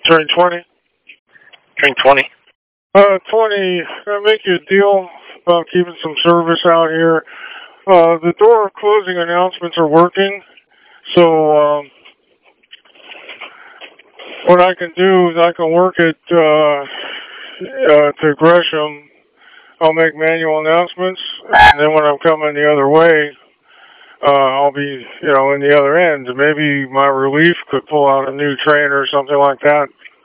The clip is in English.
Train 20. Train 20. 20, I make you a deal about keeping some service out here. The door closing announcements are working, so what I can do is I can work it to Gresham. I'll make manual announcements, and then when I'm coming the other way, I'll be, in the other end. Maybe my relief could pull out a new train or something like that.